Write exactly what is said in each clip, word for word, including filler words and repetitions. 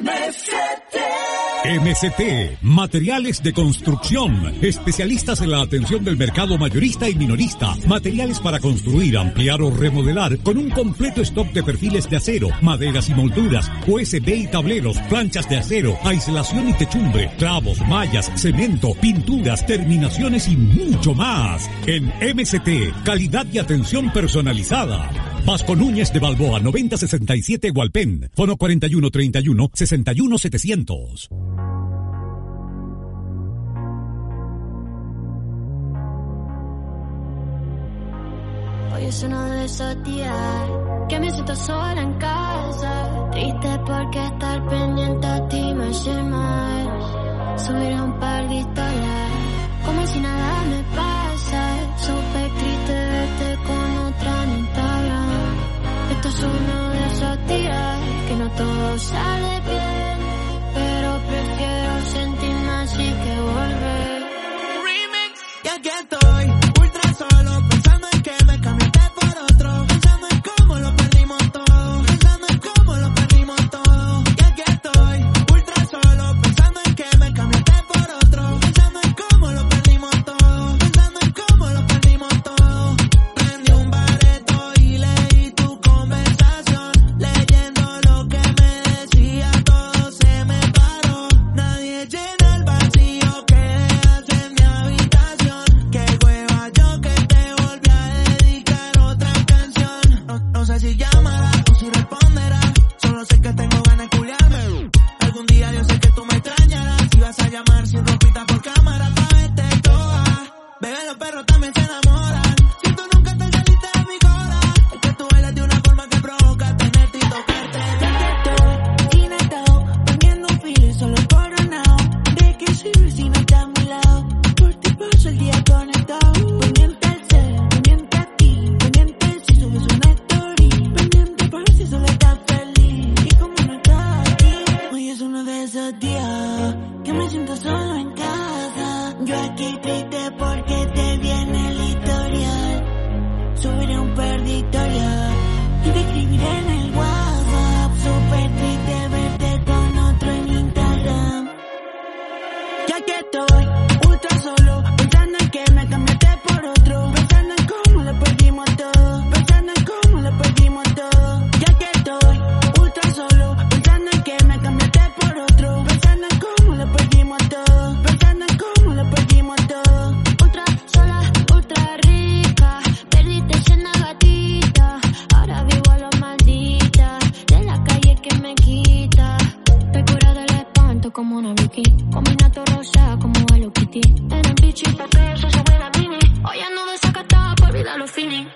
M C T. M C T, materiales de construcción, especialistas en la atención del mercado mayorista y minorista, materiales para construir, ampliar o remodelar, con un completo stock de perfiles de acero, maderas y molduras, U S B y tableros, planchas de acero, aislación y techumbre, clavos, mallas, cemento, pinturas, terminaciones y mucho más. En M C T, calidad y atención personalizada. Vasco Núñez de Balboa, noventa sesenta y siete Hualpén, fono cuarenta y uno treinta y uno, sesenta y uno setecientos. Hoy es uno de esos días que me siento sola en casa, triste porque estar pendiente a ti me hace mal. Subiré un par de historias como si nada me pasa, súper triste verte con otra en Instagram. Esto es uno de esos días que no todo sale bien, pero prefiero sentirme así que volver. Remix. Y aquí estoy, ultra solo, pensando en que me cambiaste por otro, pensando en cómo lo perdimos todo, pensando en cómo lo perdimos todo. Y aquí estoy, ultra solo, pensando en que me cambiaste por otro, pensando en cómo lo perdimos todo, pensando en cómo lo perdimos todo. Prendí un bareto y leí tu conversación, leyendo lo que me decía, todo se me paró. Nadie llena el vacío que dejas en mi habitación. Qué hueva yo que te volví a dedicar otra canción. No, no sé si llamará o si responderá, solo sé que tengo ganas de culiarme. Algún día yo sé que tú me extrañarás, si vas a llamar sin ropita por cámara pa' verte toda. Bebé, los perros también se enamoran, si tú nunca te saliste de mi cola, es que tú bailas de una forma que provoca tenerte y tocarte. Ya que estoy inatado, poniendo un filo y solo coronado. ¿De qué sirve si no está a mi lado? Por ti paso el día conectado. Pendiente al cel, pendiente a ti, pendiente si subes una story, pendiente por si solo estás feliz. Y como no estás aquí, hoy es uno de esos días que me siento solo en casa. Yo aquí triste porque te viene el historial. Subiré un par de historias y te escribiré en el WhatsApp. Súper triste verte con otro en Instagram. Ya que estoy ultra solo, pensando en que me cambiaste por otro, pensando en cómo lo perdimos todo, pensando en cómo lo perdimos todo. Ya que estoy ultra solo, pensando en que me cambiaste por otro, pensando en cómo lo perdimos todo, pensando en cómo lo perdimos todo. Ultra sola, ultra rica, perdiste siendo gatita, ahora vivo a lo maldita, de la calle que me quita. Te cura del espanto como una Vicky, combinato rosa como Hello Kitty. En el bichi, porque eso se ve la mini, hoy ando desacatada por olvidar los feeling.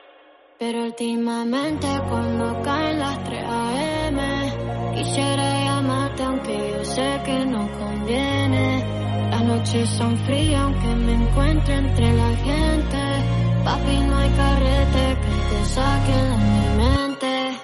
Pero últimamente cuando caen las tres a eme, quisiera llamarte aunque yo sé que no conviene. Las noches son frías aunque me encuentre entre la gente, papi no hay carrete que te saque de mi mente.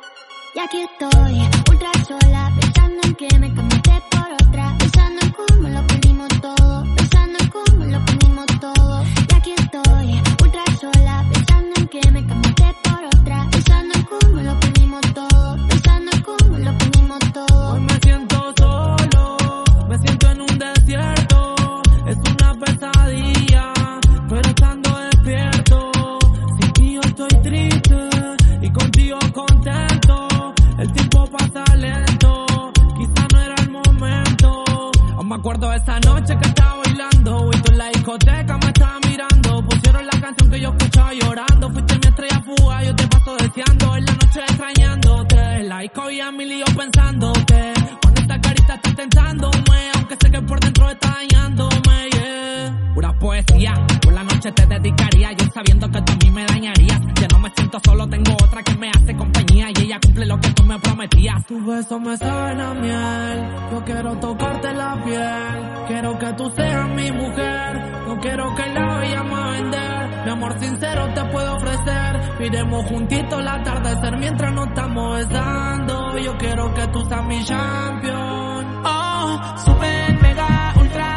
Y aquí estoy, ultra sola, pensando en que me cambiaste por otra, pensando en cómo lo perdimos todo, pensando en cómo lo perdimos todo. Y aquí estoy, ultra sola, pensando en que me cambiaste por otra, pensando en cómo lo perdimos todo, pensando en cómo lo perdimos todo. Hoy me siento solo, me siento en un desierto, es una pesadilla, pero estando despierto, sin ti yo estoy triste y contigo contento. El tiempo pasa lento, quizá no era el momento. Aún me acuerdo de esa noche que estaba bailando y tú en la discoteca me estabas mirando. Pusieron la canción que yo escuchaba llorando. Fuiste mi estrella fuga, yo te paso deseando. En la noche extrañándote, en la disco y a mil y yo pensándote. Con esta carita estás tentándome, aunque sé que por dentro está dañándome, yeah. Pura poesía, por la noche te dedicaría, yo sabiendo que tú a mí me dañarías. Ya no me siento solo, tengo otra que me hace compañía y ella cumple lo que tú me prometías. Tus besos me saben a miel, yo quiero tocarte la piel, quiero que tú seas mi mujer, no quiero que la vayamos a vender. Mi amor sincero te puedo ofrecer, iremos juntitos al atardecer mientras nos estamos besando. Yo quiero que tú seas mi champion. Oh, super mega ultra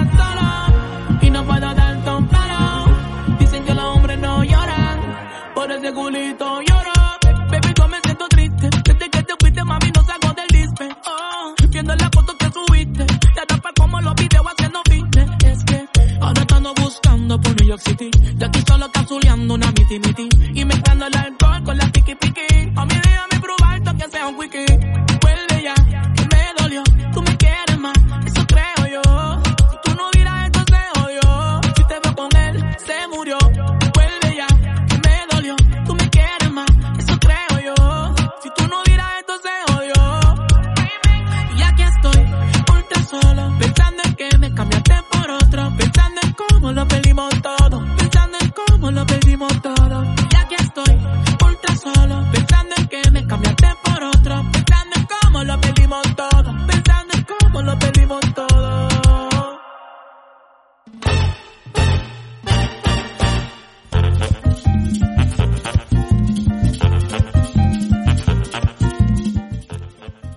solo y no puedo dar tan claro. Dicen que los hombres no lloran, por ese culito lloro. Baby, yo me siento triste, desde que te fuiste mami no salgo del dispe. Oh, viendo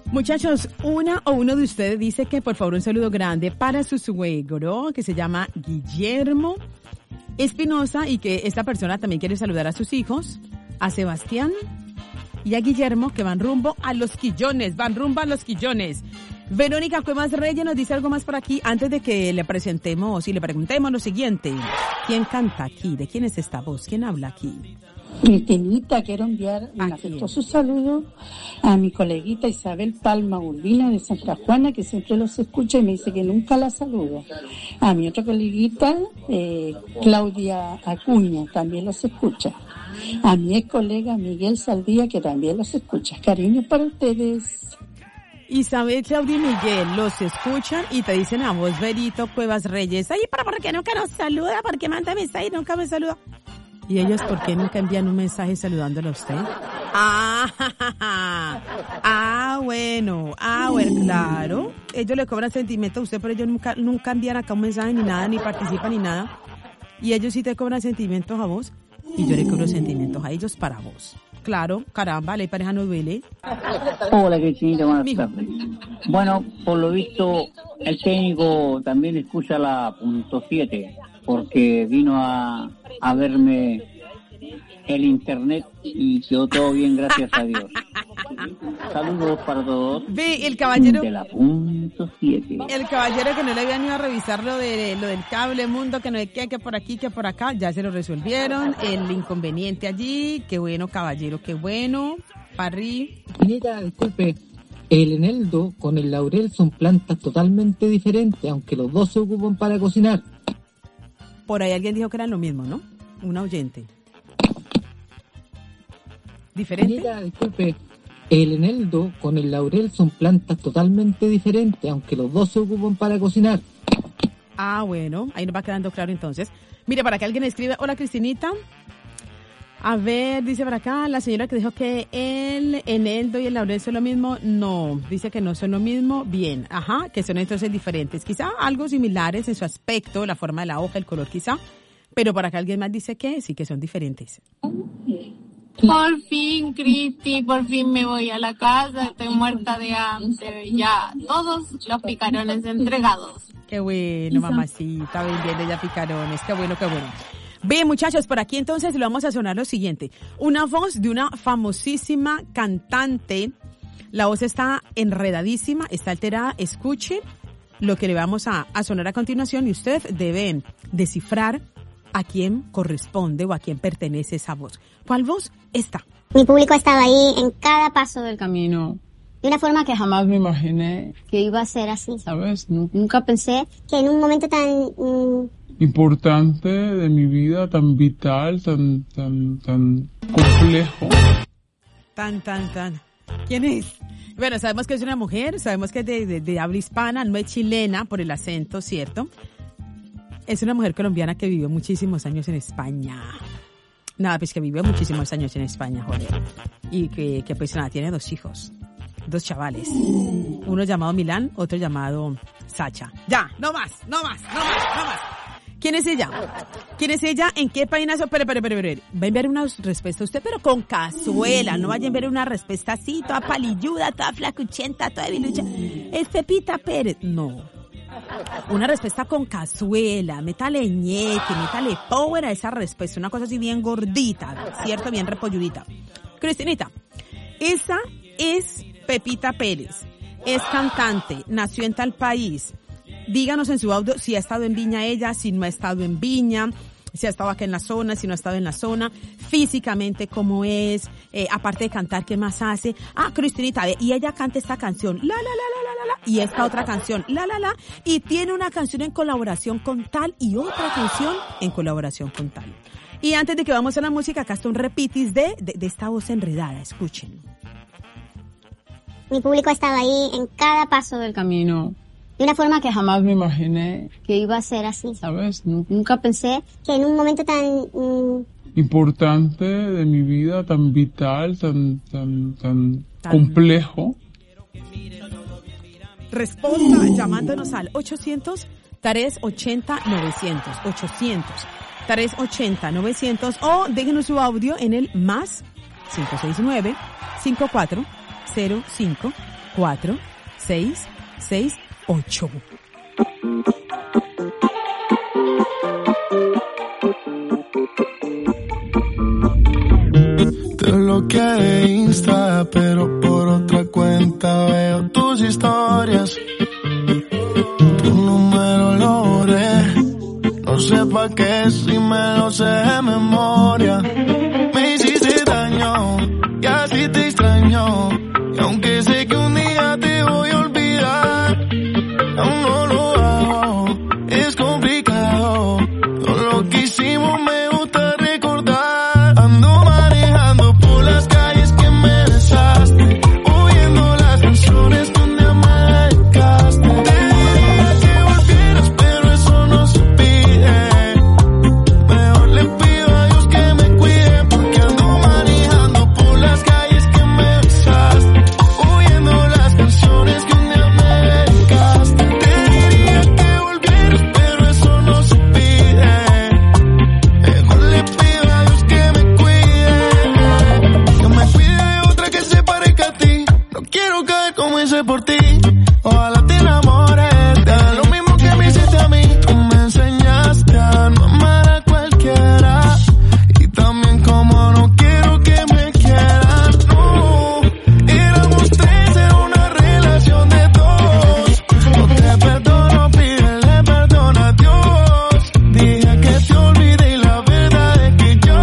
Muchachos, una o uno de ustedes dice que por favor un saludo grande para su suegro, que se llama Guillermo Espinosa, y que esta persona también quiere saludar a sus hijos, a Sebastián y a Guillermo, que van rumbo a Los Quillones, van rumbo a Los Quillones. Verónica Cuevas Reyes nos dice algo más por aquí antes de que le presentemos y le preguntemos lo siguiente. ¿Quién canta aquí? ¿De quién es esta voz? ¿Quién habla aquí? Cristinita, quiero enviar un afectuoso saludo a mi coleguita Isabel Palma Urbina de Santa Juana, que siempre los escucha y me dice que nunca la saludo. A mi otra coleguita, eh, Claudia Acuña, también los escucha. A mi ex colega Miguel Saldía, que también los escucha. Cariño para ustedes. Isabel, Claudia y Miguel los escuchan y te dicen a vos, Verito Cuevas Reyes, ay, pero ¿por qué nunca nos saluda? ¿Por qué manda mensaje y nunca me saluda? ¿Y ellos por qué nunca envían un mensaje saludándolo a usted? Ah, ah, bueno, ah, bueno, claro. Ellos le cobran sentimientos a usted, pero ellos nunca, nunca envían acá un mensaje ni nada, ni participan ni nada. Y ellos sí te cobran sentimientos a vos y yo le cobro sentimientos a ellos para vos. Claro, caramba, la pareja no duele. Hola, Cristinita, buenas tardes. Bueno, por lo visto, el técnico también escucha la punto siete, porque vino a, a verme el internet y quedó todo bien, gracias a Dios. Saludos para todos. Ve, el caballero... De la punto siete. El caballero que no le habían ido a revisar lo, de, lo del cable mundo, que no hay que, que por aquí, que por acá, ya se lo resolvieron. El inconveniente allí, qué bueno, caballero, qué bueno. Parri. Mira, disculpe, el eneldo con el laurel son plantas totalmente diferentes, aunque los dos se ocupan para cocinar. Por ahí alguien dijo que eran lo mismo, ¿no? Un oyente. ¿Diferente? Mira, disculpe, el eneldo con el laurel son plantas totalmente diferentes, aunque los dos se ocupan para cocinar. Ah, bueno, ahí nos va quedando claro entonces. Mire, para que alguien escribe, hola Cristinita. A ver, dice por acá, la señora que dijo que el eneldo y el laurel son lo mismo. No, dice que no son lo mismo. Bien, ajá, que son entonces diferentes. Quizá algo similares en su aspecto, la forma de la hoja, el color quizá. Pero para que alguien más dice que sí, que son diferentes. Por fin, Cristi, por fin me voy a la casa, estoy muerta de hambre, ya, todos los picarones entregados. Qué bueno, mamacita, vendiendo ya picarones, qué bueno, qué bueno. Bien, muchachos, por aquí entonces le vamos a sonar lo siguiente. Una voz de una famosísima cantante, la voz está enredadísima, está alterada, escuche lo que le vamos a, a sonar a continuación y usted debe descifrar a quién corresponde o a quién pertenece esa voz. ¿Cuál voz? Esta. Mi público estaba ahí en cada paso del camino. De una forma que jamás me imaginé que iba a ser así. ¿Sabes? Nunca pensé que en un momento tan... Mm, importante de mi vida, tan vital, tan, tan, tan complejo. Tan, tan, tan. ¿Quién es? Bueno, sabemos que es una mujer, sabemos que es de, de, de habla hispana, no es chilena por el acento, ¿cierto? Es una mujer colombiana que vivió muchísimos años en España. Nada, pues que vivió muchísimos años en España, joder. Y que, que pues nada, tiene dos hijos. Dos chavales. Uno llamado Milán, otro llamado Sacha. Ya, no más, no más, no más, no más. ¿Quién es ella? ¿Quién es ella? ¿En qué página? Espera, espera, espera, espera. Va a enviar una respuesta a usted, pero con cazuela. No vaya a enviar una respuesta así, toda palilluda, toda flacuchenta, toda bilucha. Es Pepita Pérez. No. Una respuesta con cazuela, métale ñeque, métale power a esa respuesta, una cosa así bien gordita, ¿cierto? Bien repolludita. Cristinita, esa es Pepita Pérez, es cantante, nació en tal país. Díganos en su audio si ha estado en Viña ella, si no ha estado en Viña, si ha estado acá en la zona, si no ha estado en la zona, físicamente cómo es, eh, aparte de cantar, ¿qué más hace? Ah, Cristinita, y ella canta esta canción, la, la, la, la, la, la, y esta otra canción, la, la, la, y tiene una canción en colaboración con tal y otra canción en colaboración con tal. Y antes de que vamos a la música, acá está un repitis de, de, de esta voz enredada, escuchen. Mi público estaba ahí en cada paso del camino. De una forma que jamás me imaginé que iba a ser así. ¿Sabes? Nunca pensé que en un momento tan... Mm, importante de mi vida, tan vital, tan, tan, tan, tan complejo. Responda llamándonos al ochocientos, tres ochenta, novecientos. ochocientos, tres ochenta, novecientos o déjenos su audio en el más cinco seis nueve, cinco cuatro cero cinco, cuatro seis seis ocho. Te bloqueé de Insta, pero por otra cuenta veo tus historias. Tu número lo borré, no sé pa' qué si me lo sé de memoria. Me hiciste daño y así te extraño, y aunque sé que un día te voy a olvidar, aún no lo hago, es complicado. Todo lo que hicimos me gusta recordar. Ando manejando por las calles que me besaste, oyendo las canciones que un día me dedicaste. Te diría que volvieras, pero eso no se pide. Mejor le pido a Dios que me cuide, porque ando manejando por las calles que me besaste, oyendo las canciones que un día me dedicaste. Te diría que volvieras, pero eso no se pide. Mejor le pido a Dios que me cuide, que me cuide de otra que se parezca a ti. No quiero caer como hice por ti. Ojalá te enamores, te haga lo mismo que me hiciste a mí. Tú me enseñaste a no amar a cualquiera, y también como no quiero que me quieran. No, éramos tres, era una relación de dos. No te perdono, pídele perdón a Dios. Dije que te olvidé y la verdad es que yo,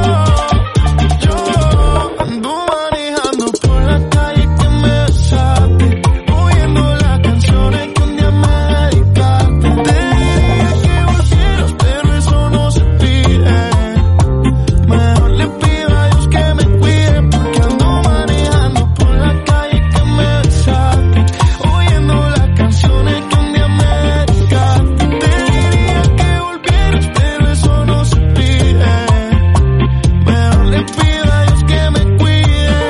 yo ando manejando por la calle que me besaste, oyendo las canciones que un día me dedicaste. Te diría que volvieras, pero eso no se pide. Mejor le pido a Dios que me cuide, porque ando manejando por la calle que me besaste, oyendo las canciones que un día me dedicaste. Te diría que volvieras, pero eso no se pide. Mejor le pido a Dios que me cuide.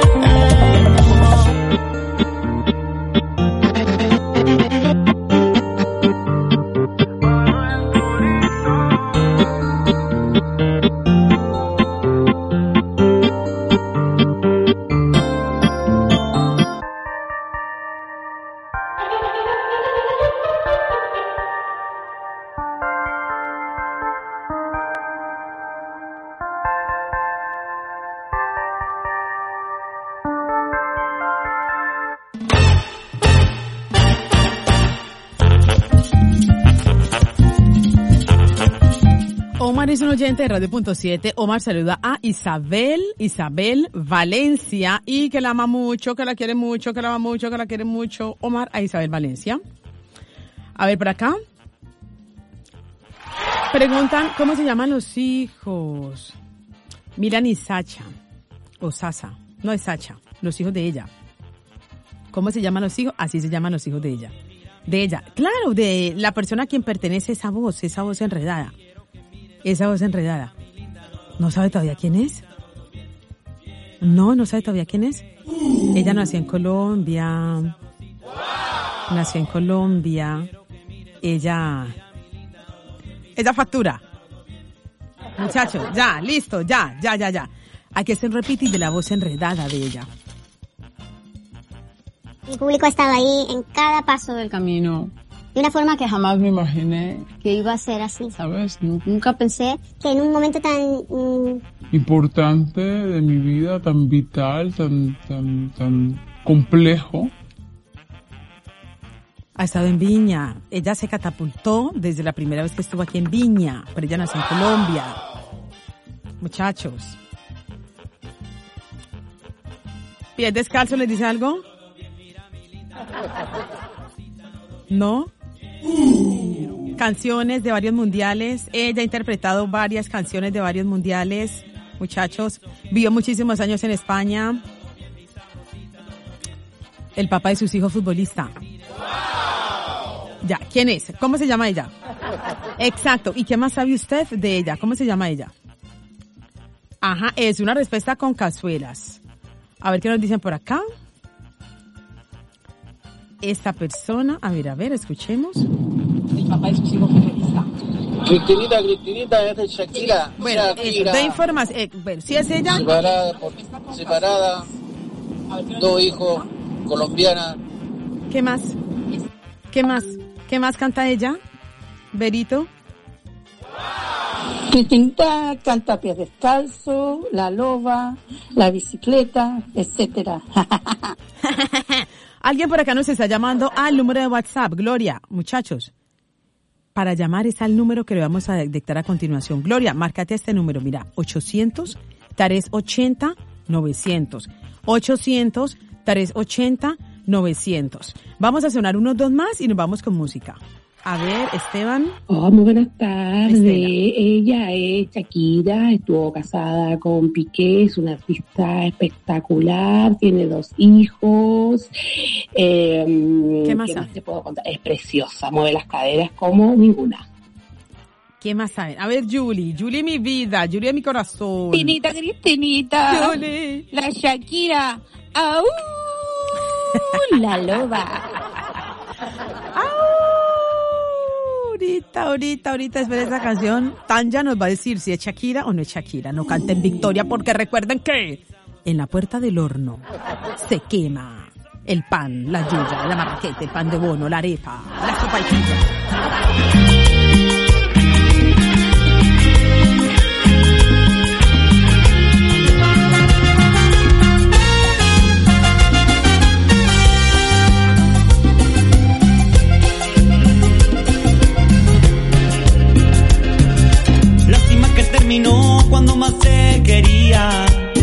Omar es un oyente de Radio Punto siete. Omar saluda a Isabel, Isabel Valencia, y que la ama mucho, que la quiere mucho, que la ama mucho, que la quiere mucho. Omar a Isabel Valencia. A ver, por acá. Preguntan, ¿cómo se llaman los hijos? Miran y Sacha, o Sasa, no es Sacha, los hijos de ella. ¿Cómo se llaman los hijos? Así se llaman los hijos de ella. De ella, claro, de la persona a quien pertenece esa voz, esa voz enredada. Esa voz enredada. ¿No sabe todavía quién es? No, no sabe todavía quién es. Ella nació en Colombia. Nació en Colombia. Ella... Ella factura. Muchachos, ya, listo, ya, ya, ya, ya. Aquí está un repeat de la voz enredada de ella. Mi público estaba ahí en cada paso del camino. de una forma que Jamás me imaginé, que iba a ser así. ¿sabes? Nunca pensé Que en un momento tan mm, importante de mi vida, tan vital, tan, tan, tan complejo. Ha estado en Viña. Ella se catapultó desde la primera vez que estuvo aquí en Viña, pero ella nació en Colombia. Muchachos. ¿Pies descalzo les dice algo? ¿No? Canciones de varios mundiales. Ella ha interpretado varias canciones de varios mundiales. Muchachos, vivió muchísimos años en España. El papá de sus hijos futbolista. Ya, ¿quién es? ¿Cómo se llama ella? Exacto. ¿Y qué más sabe usted de ella? ¿Cómo se llama ella? Ajá, es una respuesta con cazuelas. A ver qué nos dicen por acá. Esta persona, a ver, a ver, escuchemos. El papá de sus hijos futbolista. Cristinita, Cristinita, es de Shakira. Bueno, Shakira. de información. Eh, bueno, si es ella. Separada, por, separada, dos hijos, colombiana, ¿Qué más? ¿Qué más? ¿Qué más canta ella? Berito. Cristinita canta Pies Descalzos, La Loba, La Bicicleta, etcétera. Alguien por acá nos está llamando al número de WhatsApp. Gloria, muchachos, para llamar es al número que le vamos a dictar a continuación. Gloria, márcate este número, mira, ochocientos, trescientos ochenta, novecientos. ochocientos, trescientos ochenta, novecientos. Vamos a sonar unos dos más y nos vamos con música. A ver, Esteban. Oh, muy buenas tardes. Estela. Ella es Shakira, estuvo casada con Piqué, es una artista espectacular, tiene dos hijos. Eh, ¿Qué más ¿Qué sabe? más te puedo contar? Es preciosa, mueve las caderas como ninguna. ¿Qué más saben? A ver, Julie. Julie, mi vida. Julie, mi corazón. Cristinita, Cristinita. Julie. La Shakira. ¡Au! La loba. Ahorita, ahorita, ahorita, espera esa canción. Tanya nos va a decir si es Shakira o no es Shakira. No canten victoria porque recuerden que en la puerta del horno se quema el pan, la yuya, la marraqueta, el pan de bono, la arepa, la sopaipilla. Terminó cuando más te quería.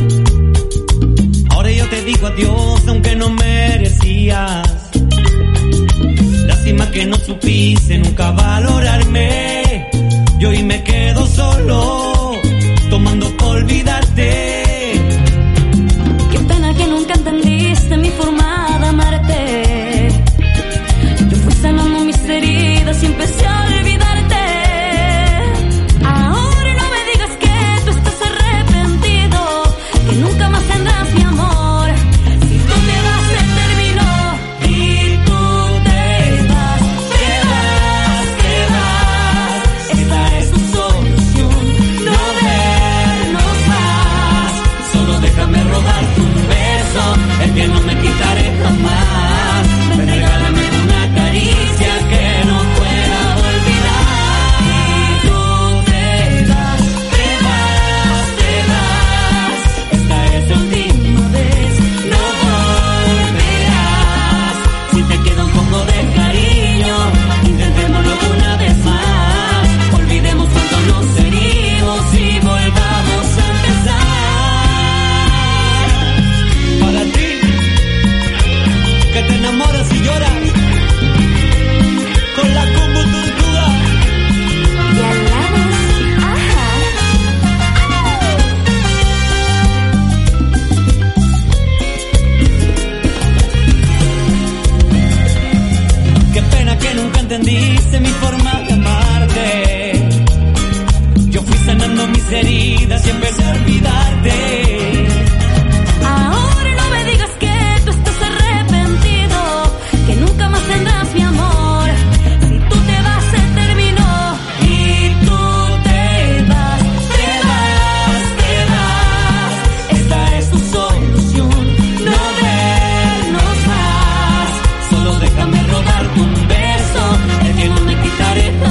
Ahora yo te digo adiós aunque no merecías. Lástima que no supiste nunca valorarme. Yo hoy me quedo solo tomando por olvidarte. Qué pena que nunca entendiste mi forma de amarte. Yo fui sanando mis heridas y empecé a olvidarte. Nunca más tendrás mi amor. Si tú te vas, se terminó. Y tú te vas, te vas, te vas. Esta es tu solución, no vernos más. Solo déjame robarte un beso, el que no me quitaré jamás. Ven, regálame una caricia que no pueda olvidar. Y tú te vas, te vas, te vas. Esta es la última vez, no volverás. Si te queda un poco de cariño, intentémoslo una vez más. Olvidemos cuánto nos herimos y volvamos a empezar. Para ti, que te enamoras y lloras con la combo tortuga. Y hablamos, ajá. Qué pena que nunca entendiste mi forma de amarte. Yo fui sanando mis heridas y empecé a olvidarte. Ahora no me digas que tú estás arrepentido, que nunca más tendrás mi amor. Si tú te vas, se terminó. Y tú te vas, te vas, te vas. Esta es tu solución, no vernos más. Solo déjame robarte un beso, el que no me quitaré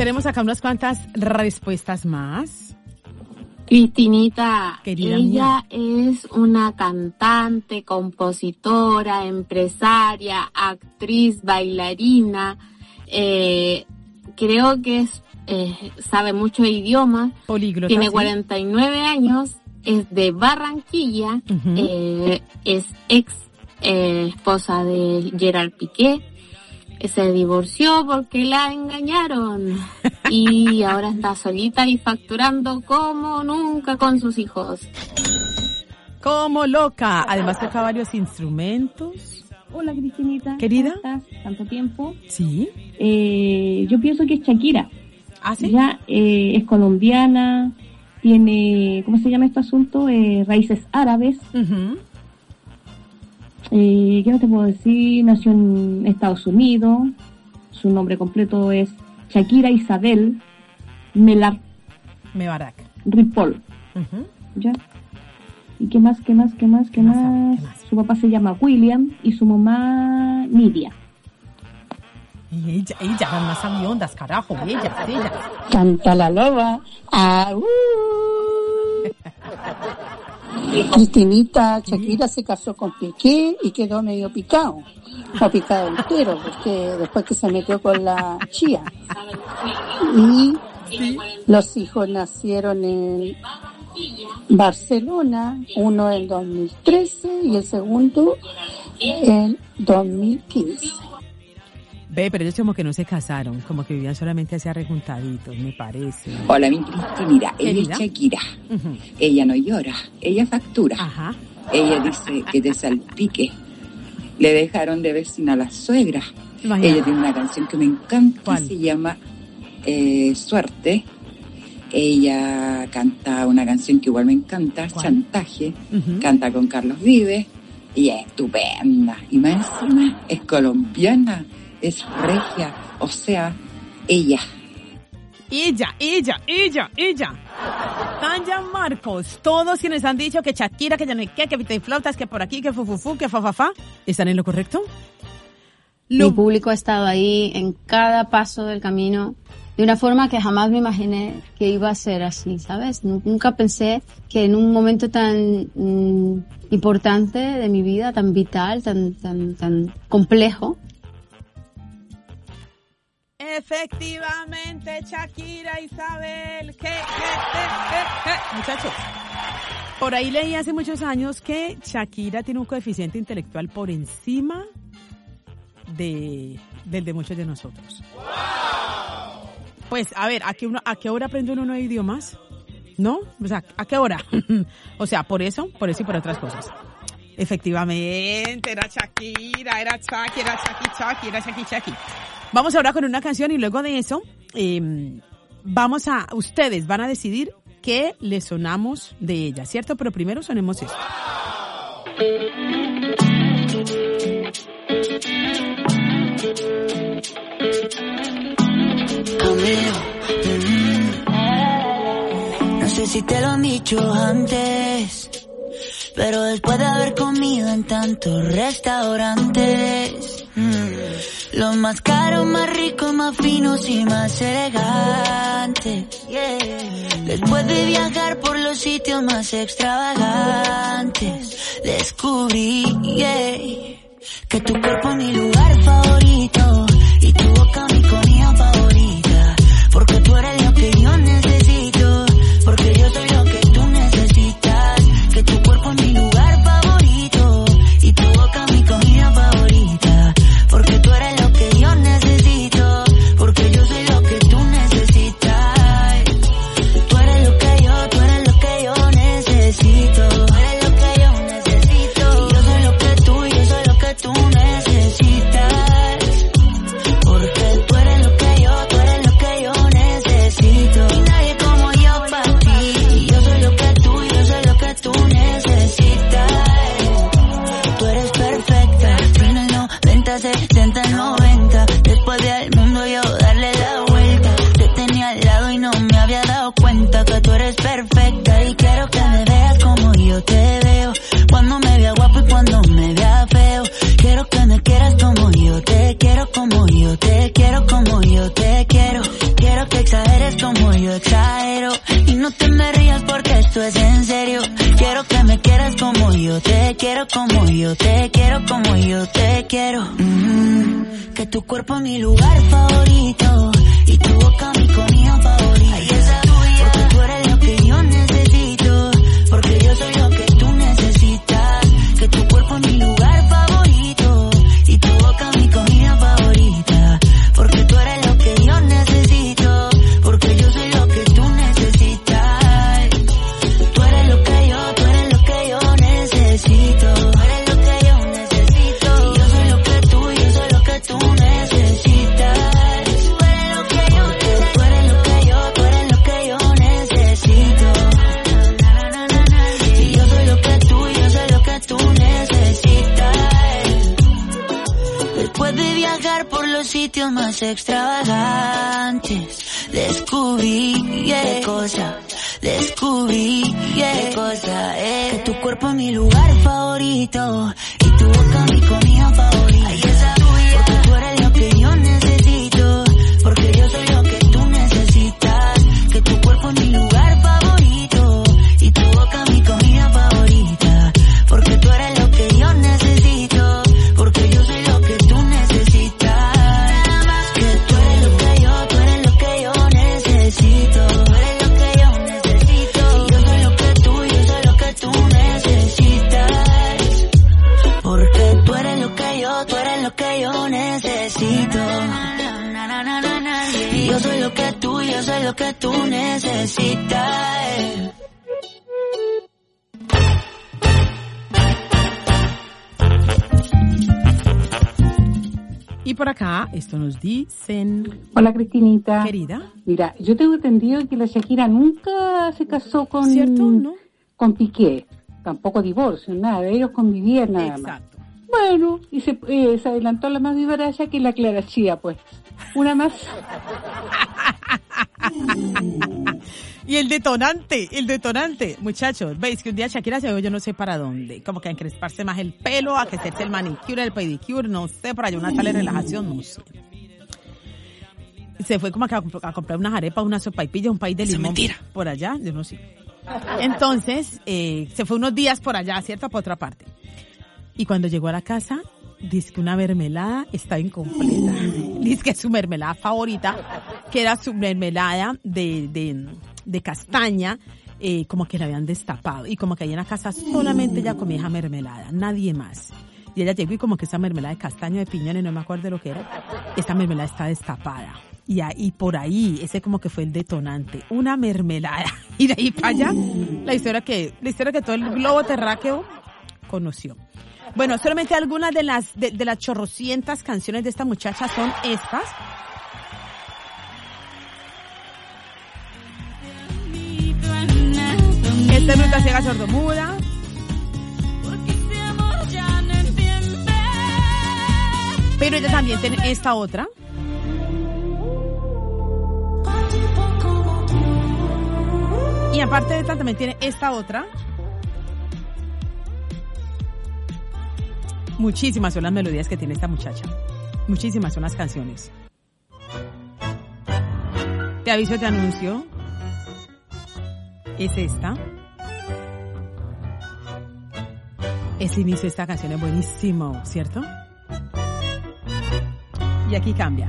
tenemos acá unas cuantas respuestas más. Cristinita, Querida ella es una cantante, compositora, empresaria, actriz, bailarina, eh, creo que es, eh, sabe muchos idiomas, políglota, tiene ¿sí? cuarenta y nueve años, es de Barranquilla, Uh-huh. eh, es ex eh, esposa de Gerard Piqué, eh, se divorció porque la engañaron y ahora está solita y facturando como nunca con sus hijos. Como loca. Además toca varios instrumentos. Hola Cristinita. Querida. ¿Cómo estás? ¿Tanto tiempo? Sí. Eh, yo pienso que es Shakira. ¿Ah, sí? Ya eh, es colombiana, tiene, ¿cómo se llama este asunto? Eh, raíces árabes. Uh-huh. Eh, ¿Qué no te puedo decir? Nació en Estados Unidos. Su nombre completo es Shakira Isabel Melar Mebarak. Ripoll. Uh-huh. ¿Ya? ¿Y qué más, qué más, qué más, qué más? Su papá se llama William y su mamá Nidia. Y ella, ella, van más aviondas, carajo, ellas, ellas. Canta la loba. Ah, uh. Cristinita, Shakira se casó con Piqué y quedó medio picado. O picado entero, porque después que se metió con la chía. Y ¿Sí? los hijos nacieron en Barcelona, uno en dos mil trece y el segundo en dos mil quince. Ve, pero ellos como que no se casaron, como que vivían solamente así arrejuntaditos, me parece. Hola, mi Cristinita, ella Querida. es Shakira. Uh-huh. Ella no llora, ella factura. Ajá. Ella dice que te salpique. Le dejaron de vecina a la suegra. Imagínate. Ella tiene una canción que me encanta, ¿Cuál? se llama eh, Suerte. Ella canta una canción que igual me encanta, ¿Cuál? Chantaje. Uh-huh. Canta con Carlos Vives y es estupenda. Y más encima es colombiana, es regia, o sea, ella. Ella, ella, ella, ella. Tanya Marcos, todos quienes han dicho que Shakira, que ya no hay qué, que pita y flautas, que por aquí, que fufufu, que fa, fa, fa, ¿están en lo correcto? Mi público ha estado ahí en cada paso del camino de una forma que jamás me imaginé que iba a ser así, ¿sabes? Nunca pensé que en un momento tan mm, importante de mi vida, tan vital, tan, tan, tan complejo. Efectivamente, Shakira Isabel. ¿Qué, qué, qué, qué, qué? Muchachos, por ahí leí hace muchos años que Shakira tiene un coeficiente intelectual por encima de del de muchos de nosotros. Pues, a ver, ¿a qué, uno, ¿a qué hora aprende uno nuevos idiomas? ¿No? O sea, ¿a qué hora? O sea, por eso, por eso y por otras cosas. Efectivamente, era Shakira, era Shaki, era Shaki, Shaki, era Shaki, Shaki. Vamos ahora con una canción y luego de eso, eh, vamos a, ustedes van a decidir qué le sonamos de ella, ¿cierto? Pero primero sonemos eso. Camilo, mm, no sé si te lo han dicho antes, pero después de haber comido en tantos restaurantes, mm, los más caros, más ricos, más finos y más elegantes, yeah. Después de viajar por los sitios más extravagantes, descubrí, yeah, que tu cuerpo es mi lugar favorito y tu boca mi comida favorita, porque tú eres lo que yo necesito, porque yo soy lo que tú necesitas, que tu cuerpo es mi lugar favorito y tu boca mi comida favorita, porque tú eres lo que yo necesito, porque yo soy lo que tú necesitas, tú eres lo que yo, tú eres lo que yo necesito, tú eres lo que yo necesito, y yo soy lo que tú, yo soy lo que tú necesitas, porque tú eres quiero como yo te quiero, como yo te quiero. Mm, que tu cuerpo es mi lugar favorito y tu boca mi comida favorita. Ay, esa tuya, porque tú eres lo que yo necesito, porque yo soy lo que tú necesitas. Que tu cuerpo es mi lugar favorito y tu boca mi comida favorita, porque tú eres lo que yo necesito, porque yo soy lo que tú necesitas. Tú eres lo que yo, tú eres lo que yo necesito. Tú eres lo que yo necesito. Y yo soy lo que tú, yo soy lo que tú necesitas. Tú eres lo que yo, tú eres lo que yo, tú eres lo que yo necesito. Y yo soy lo que tú, yo soy lo que tú necesitas. Después de viajar por los sitios más extravagantes, descubrí qué cosa, descubrí qué cosa es. Que tu cuerpo es mi lugar favorito y tu boca mi comida favorita. Ay, esa tuya, porque tú eres lo que yo necesito, porque yo soy lo que tú necesitas. Que tu cuerpo es mi lugar favorito y tu boca mi comida favorita, porque tú eres lo que yo necesito, porque yo soy lo que tú necesitas. Que tú eres lo que yo, tú eres lo que yo necesito. Tú eres lo que yo necesito. Y yo soy lo que tú, yo soy lo que tú necesitas. Porque tú eres lo que yo, tú eres lo que yo necesito. Y yo soy lo que tú, yo soy lo que tú necesitas. Y por acá, esto nos dicen... Hola, Cristinita. Querida. Mira, yo tengo entendido que la Shakira nunca se casó con... ¿Cierto, no? Con Piqué. Tampoco divorcio, nada. Ellos convivían nada más. Exacto. Bueno, y se, eh, se adelantó la más vivaraya que la Clara Chía, pues. Una más. Y el detonante, el detonante, muchachos, veis que un día Shakira se ve yo no sé para dónde, como que a encresparse más el pelo, a que hacerse el manicure, el pedicure, no sé, para allá una tal relajación, no sé. Se fue como a, a comprar unas arepas, unas sopaipillas, un país de limón. Mentira. Por allá, yo no sé. Entonces, eh, se fue unos días por allá, ¿cierto? Por otra parte. Y cuando llegó a la casa, dice que una mermelada estaba incompleta. Dice que su mermelada favorita, que era su mermelada de, de, de castaña, eh, como que la habían destapado. Y como que ahí en la casa solamente ella comía esa mermelada, nadie más. Y ella llegó y como que esa mermelada de castaño, de piñones, no me acuerdo de lo que era, esa mermelada está destapada. Y ahí, por ahí, ese como que fue el detonante, una mermelada. Y de ahí para allá, la historia que, la historia que todo el globo terráqueo conoció. Bueno, solamente algunas de las, de, de las chorrocientas canciones de esta muchacha son estas. Esta es Ruta Ciega Sordomuda. Pero ella también tiene esta otra. Y aparte de esta también tiene esta otra. Muchísimas son las melodías que tiene esta muchacha. Muchísimas son las canciones. Te aviso, te anuncio. Es esta. Ese inicio de esta canción es buenísimo, ¿cierto? Y aquí cambia.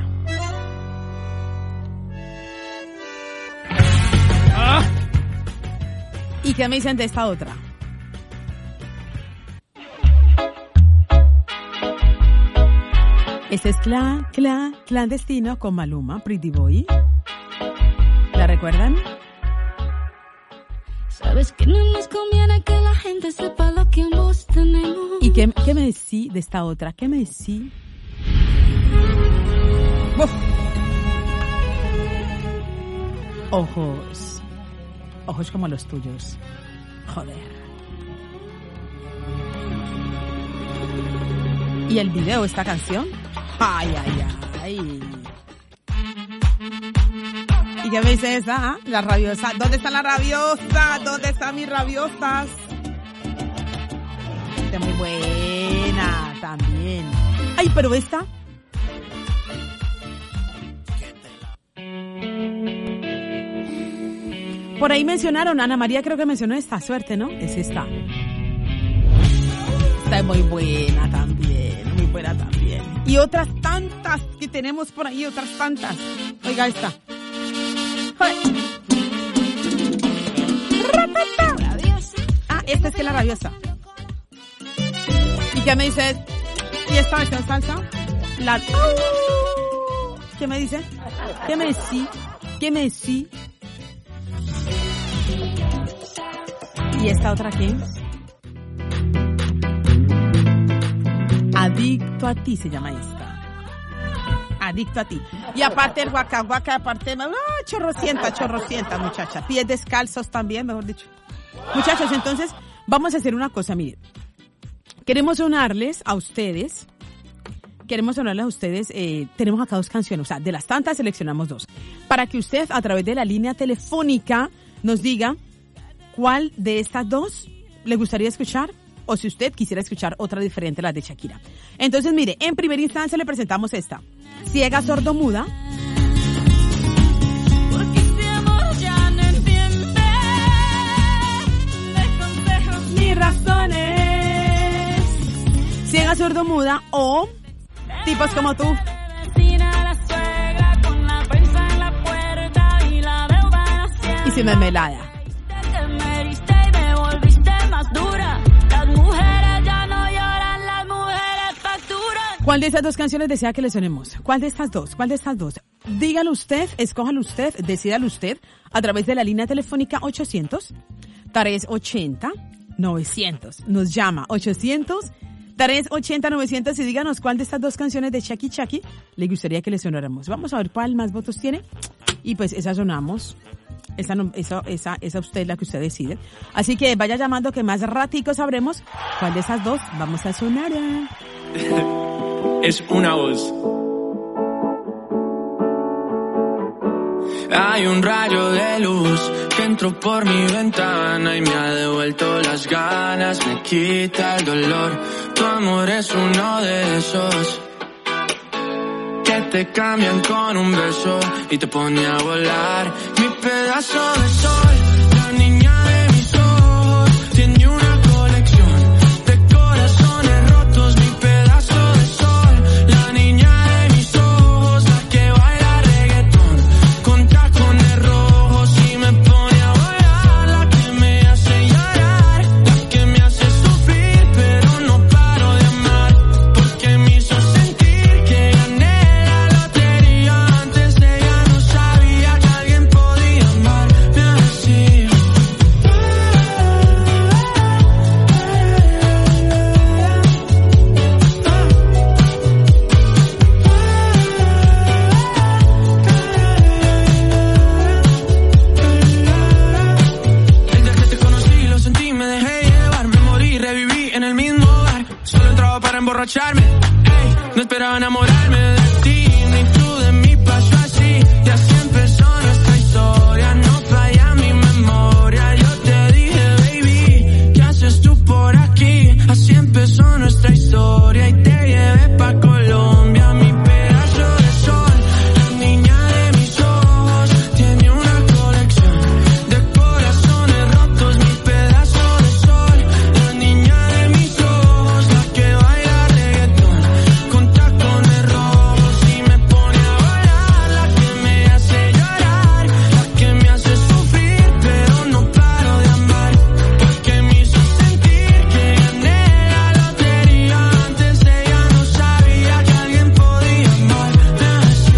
¡Ah! ¿Y qué me dicen de esta otra? Este es Cla, Cla, Clandestino con Maluma, Pretty Boy. ¿La recuerdan? Sabes que no nos conviene que la gente sepa lo que ambos tenemos. ¿Y qué, qué me decís de esta otra? ¿Qué me decís? Uf. Ojos. Ojos como los tuyos. Joder. ¿Y el video de esta canción? Ay, ay, ay. ¿Y qué me dice esa? ¿Ah? La rabiosa. ¿Dónde está la rabiosa? ¿Dónde están mis rabiosas? Está muy buena también. Ay, pero esta. Por ahí mencionaron, Ana María creo que mencionó esta, suerte, ¿no? Es esta. esta es muy buena también, muy buena también. Y otras tantas que tenemos por ahí, otras tantas. Oiga esta. Ah, esta es que es la rabiosa. ¿Y qué me dices? ¿Y esta esta salsa? La... ¿Qué me dice? ¿Qué me decís? ¿Qué me decís? ¿Y esta otra qué? Adicto a ti se llama esta. Adicto a ti. Y aparte el guaca, guaca, aparte, ¡ah, chorrocienta, chorrocienta, muchacha! Pies descalzos también, mejor dicho. Muchachos, entonces, vamos a hacer una cosa, miren. Queremos sonarles a ustedes, queremos sonarles a ustedes, eh, tenemos acá dos canciones, o sea, de las tantas seleccionamos dos. Para que usted, a través de la línea telefónica, nos diga cuál de estas dos le gustaría escuchar, o si usted quisiera escuchar otra diferente a la de Shakira. Entonces, mire, en primera instancia le presentamos esta. Ciega, sordo, muda. Porque este amor ya no entiende de consejos ni razones. Ciega, sordo, muda o tipos como tú. Y sin mermelada. ¿Cuál de estas dos canciones desea que le sonemos? ¿Cuál de estas dos? ¿Cuál de estas dos? Dígalo usted, escójalo usted, decídalo usted a través de la línea telefónica ochocientos, trescientos ochenta, novecientos. Nos llama ochocientos, trescientos ochenta, novecientos y díganos cuál de estas dos canciones de Shaki Shaki le gustaría que le sonáramos. Vamos a ver cuál más votos tiene y pues esa sonamos. Esa, no, esa, esa, esa usted la que usted decide. Así que vaya llamando que más ratico sabremos cuál de esas dos vamos a sonar. Es una voz. Hay un rayo de luz que entró por mi ventana y me ha devuelto las ganas, me quita el dolor. Tu amor es uno de esos que te cambian con un beso y te pone a volar. Mi pedazo de sol, la niña de mis ojos, tiene una colección de corazones rotos. Mi pedazo de sol, la niña de mis ojos, la que baila reggaetón con tacones rojos y me pone a volar. La que me hace llorar, la que me hace sufrir, pero no paro de amar, porque me hizo sentir que gané. Emborracharme, ey, no esperaba enamorarme de ti, ni tú de mí pasó así, y así empezó nuestra historia, no falla mi memoria, yo te dije baby, ¿qué haces tú por aquí? Así empezó nuestra historia y te llevé pa' Colombia, mi pedazo de sol, la niña de mis ojos, tiene una colección de corazones rotos, mi pedazo de sol, la niña de mis ojos, la que baila con tacones rojos y me pone a volar, la que me hace llorar, la que me hace sufrir, pero no paro de amar, porque me hizo sentir que gané la lotería, antes ella no sabía que alguien podía amarme así.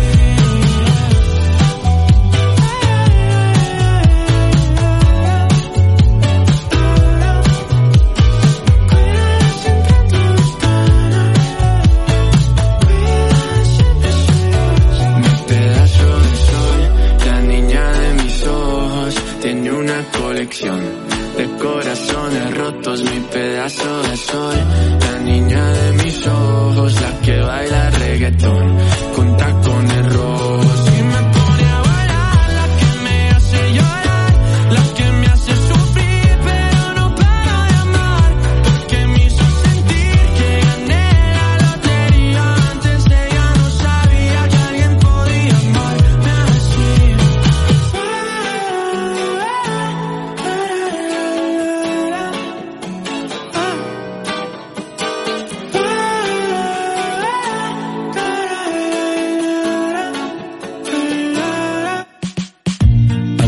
Tiene una colección de corazones rotos, mi pedazo de sol, la niña de mis ojos, la que baila reggaetón con tacones rojos y me pone a volar, la que me hace llorar, la que me hace sufrir, pero no paro de amar, porque me hizo sentir que gané la lotería, antes ella no sabía que alguien podía amarme así.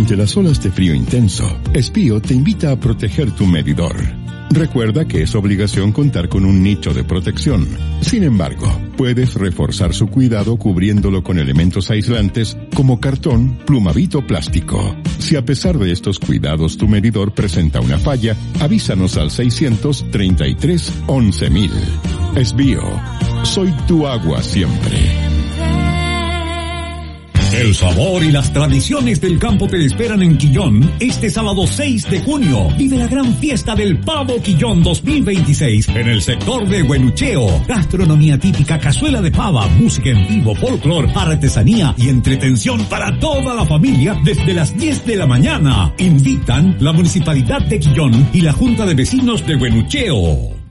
Ante las olas de frío intenso, Espío te invita a proteger tu medidor. Recuerda que es obligación contar con un nicho de protección. Sin embargo, puedes reforzar su cuidado cubriéndolo con elementos aislantes como cartón, plumavit o plástico. Si a pesar de estos cuidados tu medidor presenta una falla, avísanos al seiscientos treinta y tres once mil. Espío, soy tu agua siempre. El sabor y las tradiciones del campo te esperan en Quillón este sábado seis de junio. Vive la gran fiesta del Pavo Quillón dos mil veintiséis en el sector de Huenucheo. Gastronomía típica, cazuela de pava, música en vivo, folclor, artesanía y entretención para toda la familia desde las diez de la mañana. Invitan la Municipalidad de Quillón y la Junta de Vecinos de Huenucheo.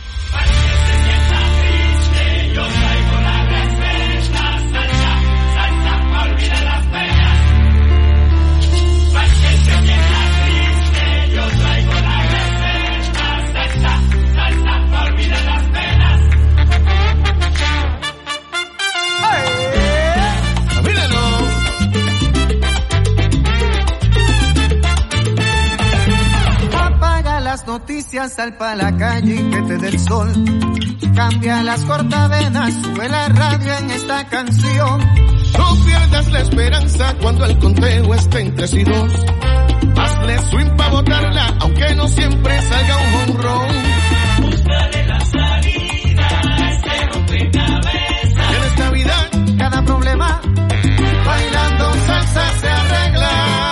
Noticias, sal pa' la calle y que te dé el sol. Cambia las cortavenas, sube la radio en esta canción. No pierdas la esperanza cuando el conteo esté en tres y dos. Hazle swing pa' botarla, aunque no siempre salga un jonrón. Búscale la salida a este rompecabezas. Y en esta vida, cada problema, bailando salsa se arregla.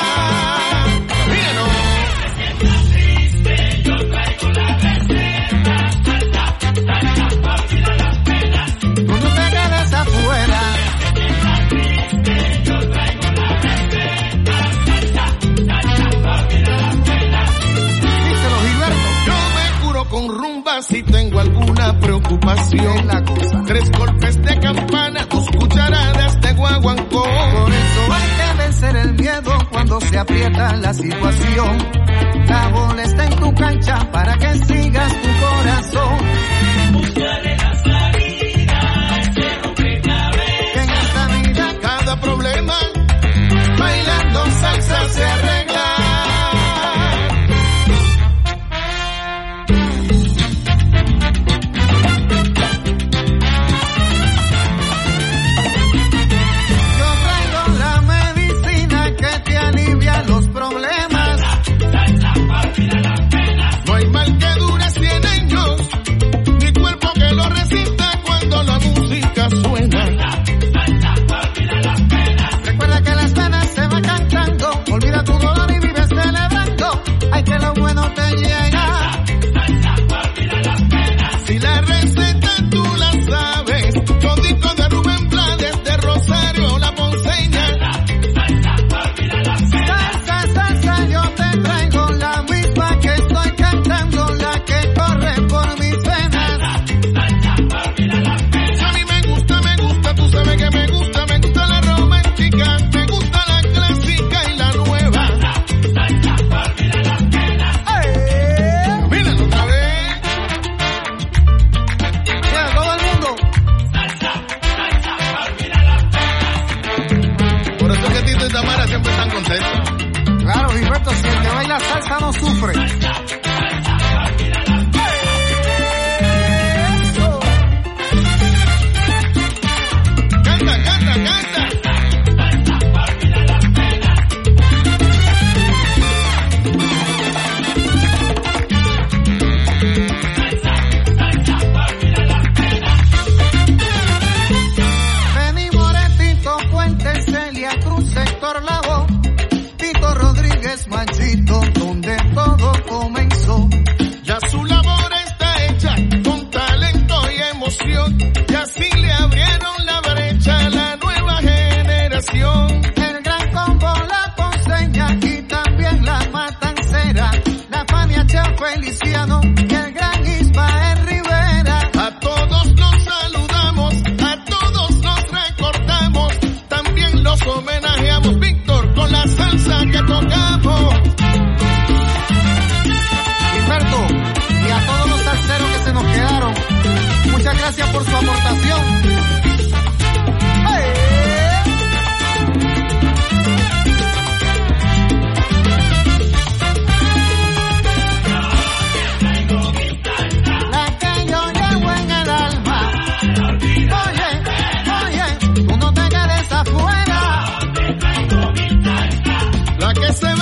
Si tengo alguna preocupación, la cosa. Tres golpes de campana, dos cucharadas de guaguancó. Por eso hay que vencer el miedo cuando se aprieta la situación. La bola está en tu cancha para que sigas tu corazón. Búscale la salida a este rompecabezas. Que en esta vida cada problema, bailando salsa se arregla.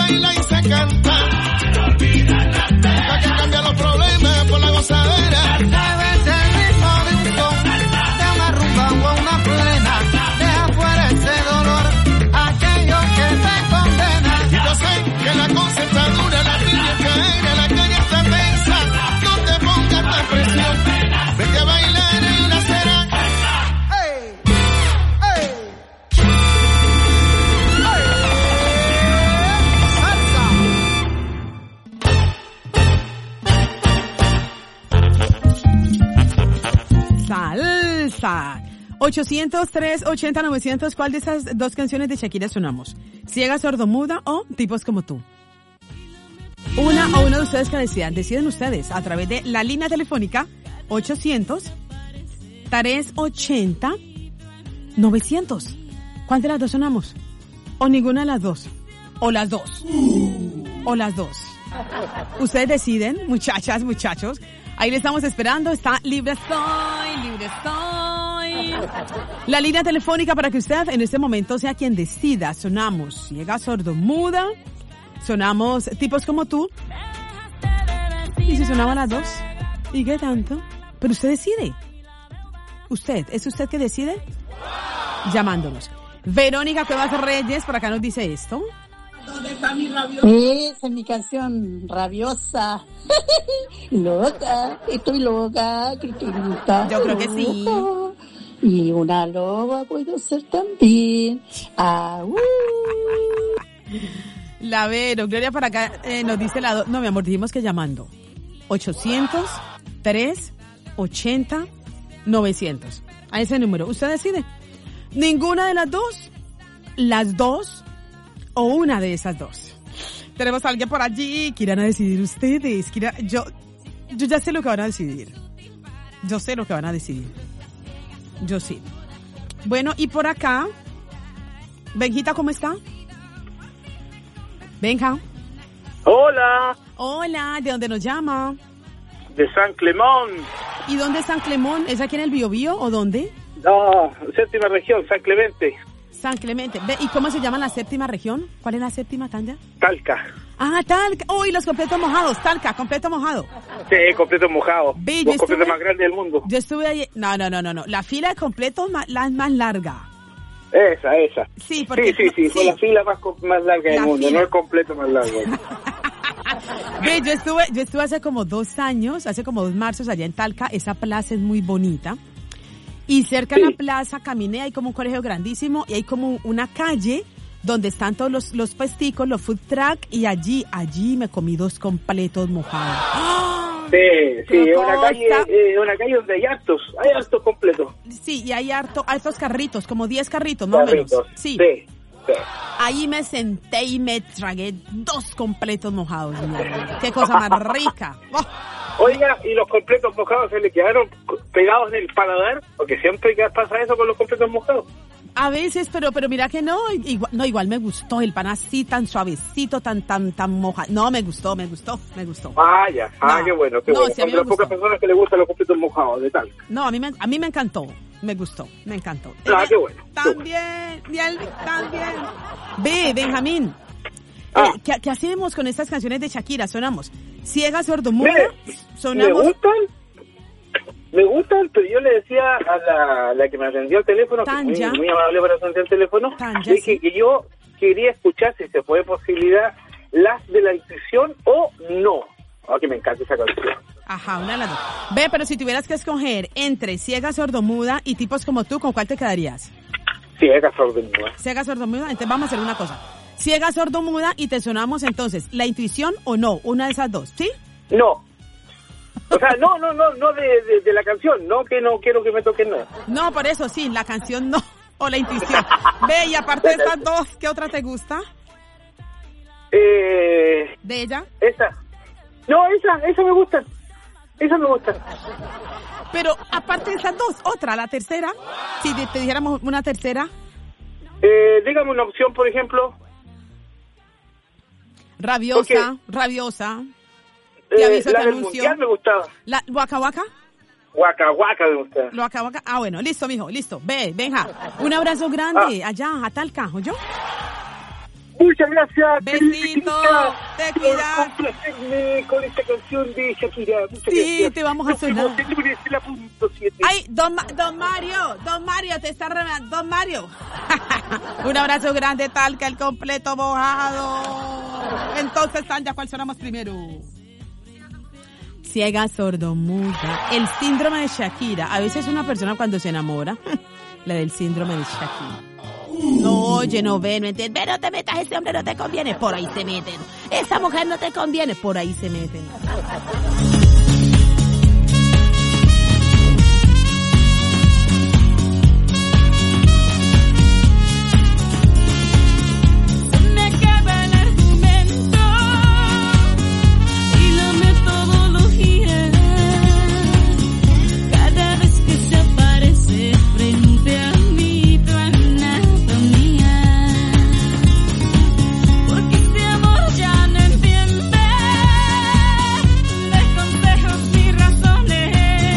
baila y se canta. La que cambia los problemas por la gozadera. Debes el ritmo de un son, de una rumba o una plena. Deja fuera ese dolor, aquello que te condena. Y yo sé que la cosa está dura, la piña caer, la calle está tensa. No te pongas tan presión, vete a bailar en la acera. ¡Ey! ¡Ey! Salsa. ochocientos tres ochenta novecientos. ¿Cuál de esas dos canciones de Shakira sonamos? ¿Ciega, sordomuda o Tipos como tú? Una o uno de ustedes que decían. Deciden ustedes a través de la línea telefónica ochocientos tres ochenta novecientos. ¿Cuál de las dos sonamos? ¿O ninguna de las dos? ¿O las dos? ¿O las dos? Ustedes deciden, muchachas, muchachos. Ahí le estamos esperando. Está libre estoy, libre estoy. La línea telefónica para que usted en este momento sea quien decida. Sonamos ciega, sordomuda. Sonamos Tipos como tú. ¿Y si sonaban las dos? ¿Y qué tanto? Pero usted decide. Usted, ¿es usted que decide? Llamándonos. Verónica Cuevas Reyes por acá nos dice esto. ¿Dónde está mi rabiosa? Esa es mi canción, rabiosa. Loca, estoy loca, Cristinita. Yo creo que sí. Y una loba puedo ser también. Ah, uh. La Vero, Gloria para acá eh, nos dice la... Do- no, mi amor, dijimos que llamando. ochocientos tres ochenta novecientos. A ese número. Usted decide. Ninguna de las dos. Las dos. O una de esas dos. Tenemos a alguien por allí. ¿Qué irán a decidir ustedes? ¿Qué irán? Yo, yo ya sé lo que van a decidir. Yo sé lo que van a decidir. Yo sí. Bueno, y por acá... Benjita, ¿cómo está? Benja. Hola. Hola, ¿de dónde nos llama? De San Clemón. ¿Y dónde es San Clemón? ¿Es aquí en el Biobío o dónde? No, séptima región, San Clemente. San Clemente. Ve, ¿y cómo se llama la séptima región? ¿Cuál es la séptima, Tanya? Talca. Ah, Talca. Uy, los completos mojados. Talca, completo mojado. Sí, completo mojado. Ve, Los yo completos estuve- más grandes del mundo. Yo estuve ahí. No, no, no, no, no. La fila de completos ma- la más larga. Esa, esa. Sí, porque... Sí, sí, sí, fue sí. la fila más, co- más larga del La mundo, fila. no el completo más largo. Ve, yo estuve, yo estuve hace como dos años, hace como dos marzos allá en Talca. Esa plaza es muy bonita. Y cerca de la plaza caminé, hay como un colegio grandísimo y hay como una calle donde están todos los, los puesticos, los food truck, y allí, allí me comí dos completos mojados. Sí, sí, ¡Qué es una cosa! calle, eh, una calle donde hay hartos, hay hartos completos. Sí, y hay harto, hartos carritos, como diez carritos más o Carritos. menos. Sí. Sí, sí. Ahí me senté y me tragué dos completos mojados. mi amor. Qué cosa más rica. Oh. Oiga, ¿y los completos mojados se le quedaron pegados en el paladar? Porque siempre pasa eso con los completos mojados. A veces, pero pero mira que no, igual, no, igual me gustó el pan así tan suavecito, tan tan tan moja. No, me gustó, me gustó, me gustó. Ah, ya, ah, No, qué bueno, qué no, bueno. sí, a mí Son me las pocas gustó. personas que les gustan los completos mojados de tal. No, a mí me a mí me encantó, me gustó, me encantó. Ah, Eh, qué bueno. También, bien, también. Ve, Benjamín. Ah. Eh, ¿qué, ¿Qué hacemos con estas canciones de Shakira? Sonamos ciega, sordomuda, Mire, me sonamos. gustan, me gustan, pero yo le decía a la, la que me atendió el teléfono, que muy, Tanya. muy amable para atender el teléfono, Tanya, le dije sí. que yo quería escuchar si se puede posibilidad las de la intuición o no. Ah, que me encanta esa canción. Ajá, una de las dos. Ve, pero si tuvieras que escoger entre ciega, sordomuda y tipos como tú, ¿con cuál te quedarías? Sí, es sordomuda. Ciega, sordomuda, entonces vamos a hacer una cosa. Ciega, sordomuda y te sonamos entonces, ¿la intuición o no? Una de esas dos, ¿sí? No. O sea, no, no, no, no de, de, de la canción, no que no quiero que me toquen nada. No, por eso sí, la canción no, o la intuición. Ve, y aparte de estas dos, ¿qué otra te gusta Eh, de ella? esa. No, esa, esa me gusta. Esa me gusta. Pero aparte de esas dos, otra, la tercera, si te, te dijéramos una tercera. Eh, dígame una opción, por ejemplo. Rabiosa, Ok. rabiosa. Te Eh, aviso, la te del anuncio. mundial me gustaba. La Waka Waka. Waka Waka me gustaba. Lo Waka Waka. Ah, bueno, listo, mijo, listo. Ve, venja. Un abrazo grande allá, a Talca, ¿oyó? Muchas Muchas gracias. Besito, te cuidas. Por complacerme con esta canción de Shakira. Muchas sí, gracias. te vamos a Nos sonar. vemos el lunes en la punto siete. Ay, don, Ma- don Mario, don Mario, te está remando. Don Mario. Un abrazo grande, Talca, el completo mojado. Entonces, Tanya, ¿cuál sonamos primero? Ciega, sordomuda. El síndrome de Shakira. A veces una persona cuando se enamora, la del síndrome de Shakira. No oye, no ve, no entiende. Ve, no te metas, ese hombre no te conviene. Por ahí se meten. Esa mujer no te conviene. Por ahí se meten. Me acaba el argumento y la metodología. Cada vez que se aparece frente a mí tu anatomía. Porque este amor ya no entiende de consejos ni razones.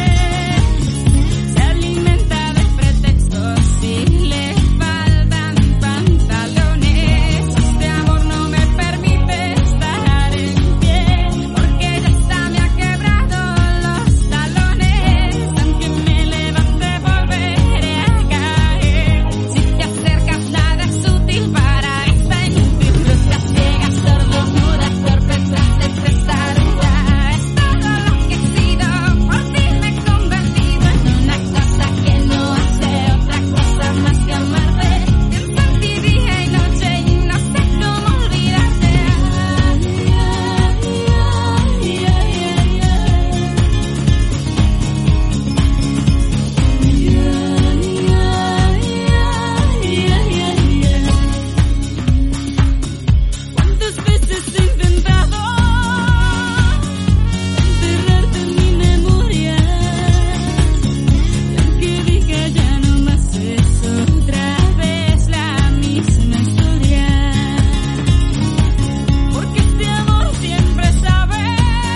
Se alimenta de pretextos y le faltan pantalones. Este amor no me permite estar en pie, porque ya está me ha quebrado los talones. Aunque me levante volveré a caer. Si te acercas nada es útil para esta inútil bruta ciega, sordomuda, torpe, triste, testaruda. Es todo lo que he sido, por ti me he convertido en una cosa que no hace otra cosa más que amarte. Pienso en ti día y noche y no sé cómo olvidarte. ¿Cuántas veces he intentado enterrarte en mi memoria? Y aunque diga ya no más es otra vez la misma historia. Porque este amor siempre sabe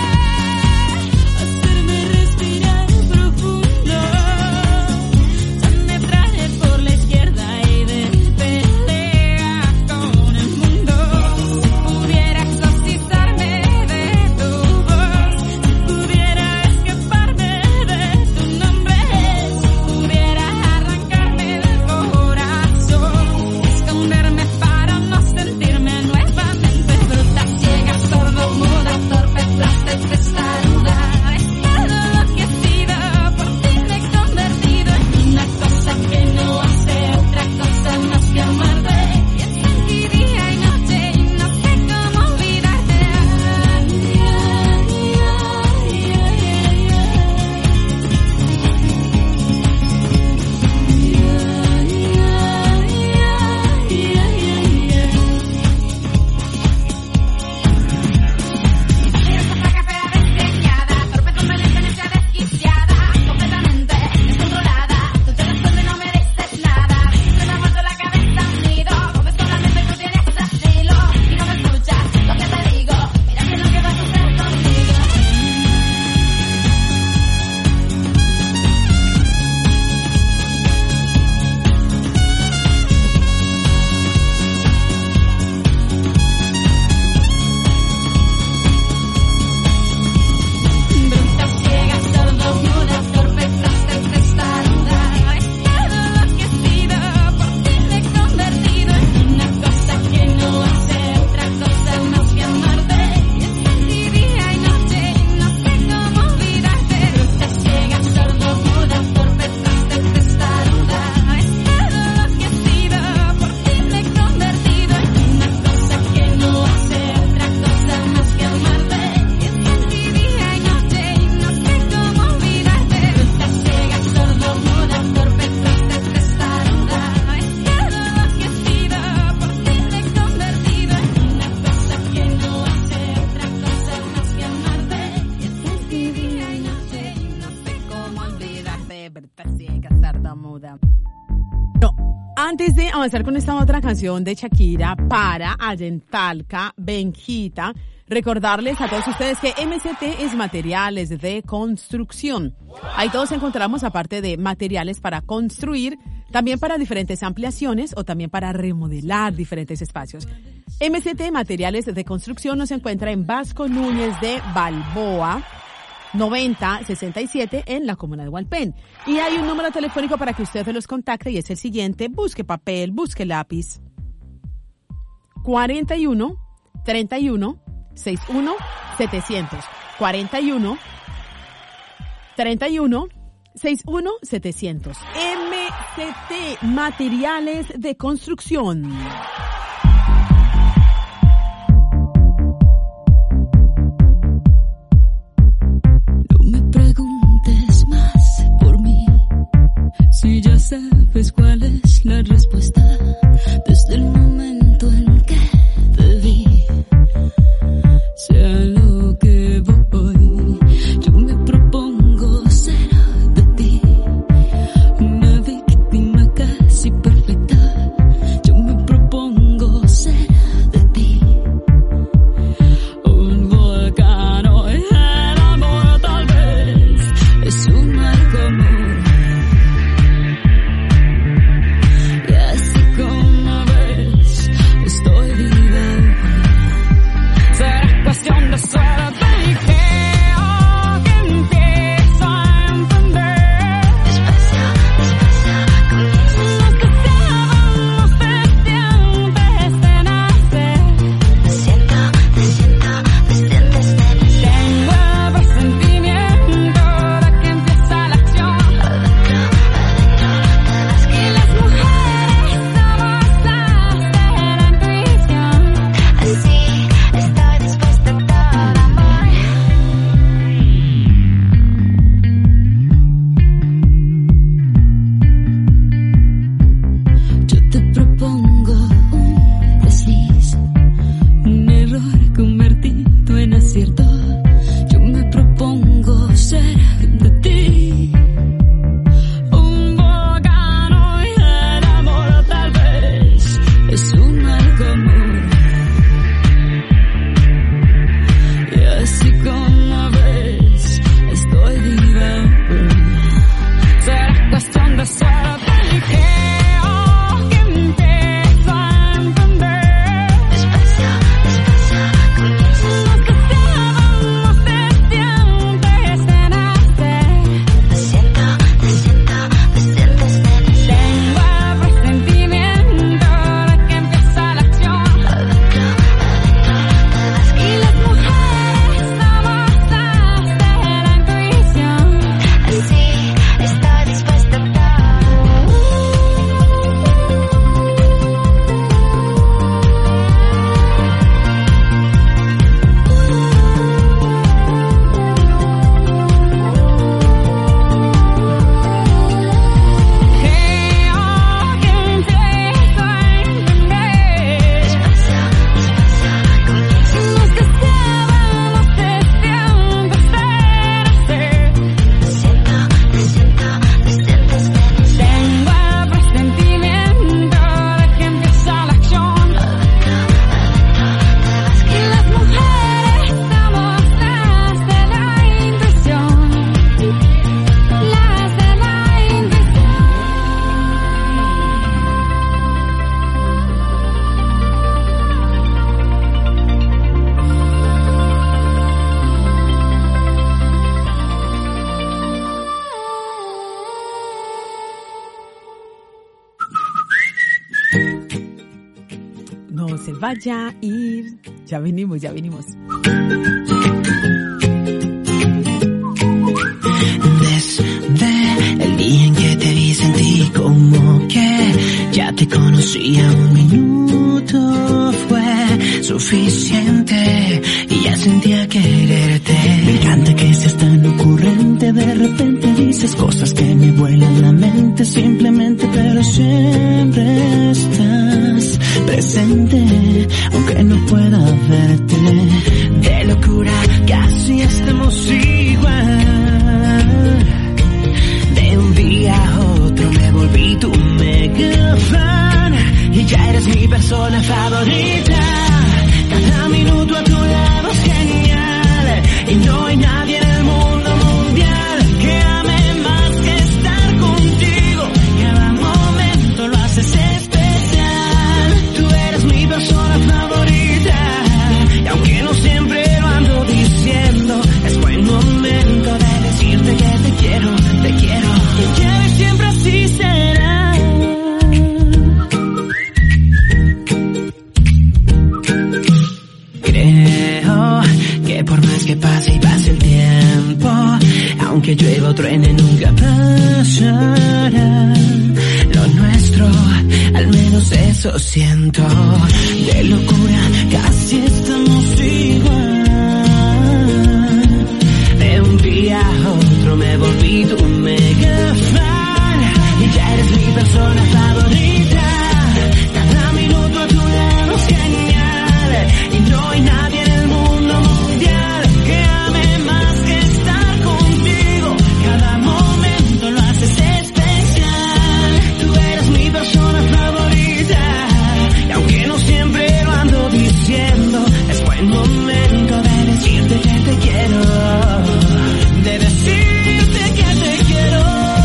hacerme respirar profundo. Ya me traje por la izquierda y de pelea con el mundo. Si pudiera exorcizarme de tu voz, si pudiera escaparme de tu nombre, si pudiera arrancarme del corazón, esconderme para no sentirme nuevamente bruta, ciega, sordomuda, torpe, plasta, testaruda. Es todo lo que he sido, por ti me he convertido en una cosa que no hace otra cosa más que amarte. Pienso en ti día y noche y no sé cómo olvidarte. Eres otra que fea desdeñada, torpe, conveniente, desquiciada, completamente descontrolada. Tú te respondes, no mereces nada. Se me ha vuelto la cabeza un nido, porque solamente tú tienes estilo y no me escuchas lo que te digo. Mira qué es lo que va a suceder contigo. Bruta, ciega, sordomuda, torpe, plasta, testaruda. Es todo lo que he sido, por ti me he convertido en una cosa que no hace otra cosa más que amarte. Pienso en ti día y noche y no sé cómo olvidarte. Bruta, ciega, sordomuda, torpe, plasta, testaruda. Es todo lo que he sido, por ti me he convertido en una cosa que no hace otra cosa más que amarte. Pienso en ti día y noche y no sé cómo olvidarte. Bruta, ciega, sordomuda, torpe, plasta, testaruda. Es todo lo que he sido, por ti me he convertido en una cosa que no hace otra cosa más que amarte. Pienso en ti día y noche y no sé cómo olvidarte. Bruta, ciega, sordomuda. No, antes de avanzar con esta otra canción de Shakira para allá en Talca, Benjita, recordarles a todos ustedes que M C T es materiales de construcción. Ahí todos encontramos, aparte de materiales para construir, también para diferentes ampliaciones o también para remodelar diferentes espacios. M C T Materiales de Construcción nos encuentra en Vasco Núñez de Balboa, noventa sesenta y siete en la comuna de Hualpén. Y hay un número telefónico para que usted los contacte y es el siguiente. Busque papel, busque lápiz. cuarenta y uno, treinta y uno, sesenta y uno, setecientos. cuarenta y uno, treinta y uno, sesenta y uno, setecientos. M C T Materiales de Construcción. Preguntes más por mí, si ya sabes cuál es la respuesta desde el momento en que te vi. Sea lo que voy, yo me propongo ser de ti una víctima casi perfecta. Yo me propongo ser de ti un volcán. Es un mal común. Y así como ves, estoy viva. Será cuestión de suerte y creo que empiezo a entender. Despacio, despacio, comienza. Lo que sabemos desde antes de nacer. Te siento, te siento desde antes de nacer. Tengo el presentimiento de que empieza la acción. Adentro, adentro, y las mujeres somos las de la intuición. Así estoy dispuesta a todo amor. Yo te propongo un desliz, un error convertido en acierto. Yo me propongo ser de ti un volcán y el amor tal vez es un mal común. Y así como ves, estoy viva. Será cuestión de suerte y creo que empiezo a entender. Despacio, despacio, comienza. Lo que sabemos desde antes de nacer. Te siento, te siento desde antes de nacer. Tengo el presentimiento de que empieza la acción. Adentro, adentro, y las mujeres somos las de la intuición. Así estoy dispuesta a todo. Creo que empiezo a entender. Despacio, despacio, comienza. Lo que sabemos desde antes de nacer. Te siento, te siento desde antes de nacer. Tengo el presentimiento de que empieza la acción. Adentro, adentro, y las mujeres somos las de la intuición. Las de la intuición. No se vaya a ir. Ya venimos, ya venimos. Desde el día en que te vi sentí como que ya te conocía. Un minuto fue suficiente y ya sentía quererte. Me encanta que seas tan ocurrente. De repente dices cosas que me vuelan la mente simplemente, pero siempre estás presente aunque no pueda verte. De locura casi estamos igual. De un día a otro me volví tu mega fan y ya eres mi persona favorita. Cada minuto a tu lado es genial y no hay nadie en el mundo mundial que ame más que estar contigo. Cada momento lo haces especial. Tú eres mi persona favorita. que pase y pase el tiempo, aunque llueva o truene nunca pasará. Lo nuestro, al menos eso siento. De locura casi estamos igual. De un día a otro me volví tu mega fan y ya eres mi persona favorita. Cada minuto a tu lado es genial y no hay nadie en el mundo mundial que ame más que estar contigo. Cada momento lo haces especial. Tú eres mi persona favorita y aunque no siempre lo ando diciendo, es buen momento de decirte que te quiero, de decirte que te quiero.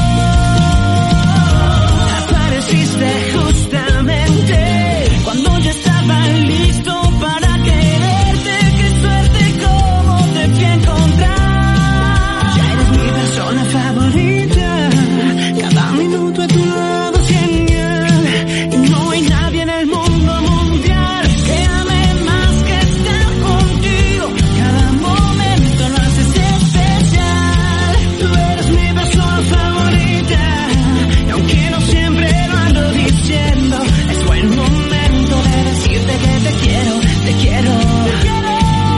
Apareciste justamente cuando yo estaba listo para quererte. Qué suerte como te fui a encontrar. Ya eres mi persona favorita. Cada minuto a tu lado es genial y no hay nadie en el mundo mundial que ame más que estar contigo. Cada momento lo haces especial. Tú eres mi persona favorita y aunque no siempre lo ando diciendo, es buen momento de decirte que te quiero, te quiero, te quiero.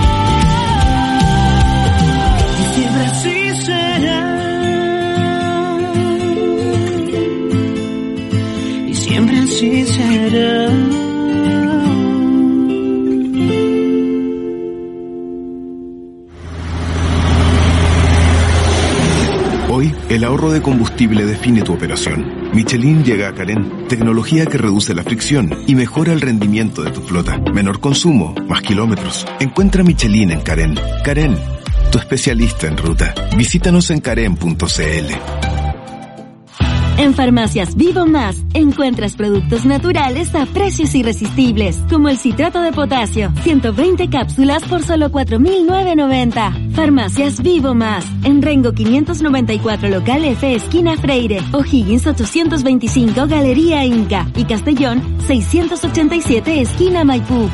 Y siempre así será. Y siempre así será. Hoy, el ahorro de combustible define tu operación. Michelin llega a Carén, tecnología que reduce la fricción y mejora el rendimiento de tu flota. Menor consumo, más kilómetros. Encuentra Michelin en Carén. Carén, tu especialista en ruta. Visítanos en carén punto c l. En Farmacias Vivo Más encuentras productos naturales a precios irresistibles, como el citrato de potasio, ciento veinte cápsulas por solo cuatro mil novecientos noventa. Farmacias Vivo Más, en Rengo quinientos noventa y cuatro local F, esquina Freire, O'Higgins ochocientos veinticinco, Galería Inca, y Castellón seiscientos ochenta y siete, esquina Maipú.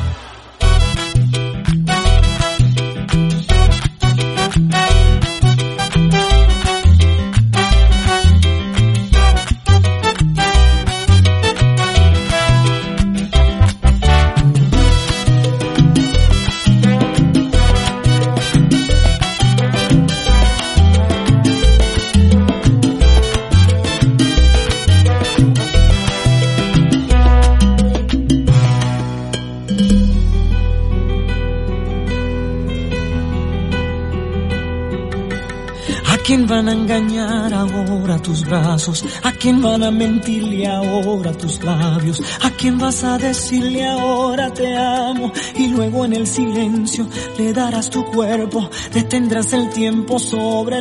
¿A quién van a engañar ahora tus brazos? ¿A quién van a mentirle ahora tus labios? ¿A quién vas a decirle ahora te amo? Y luego en el silencio le darás tu cuerpo, detendrás el tiempo sobre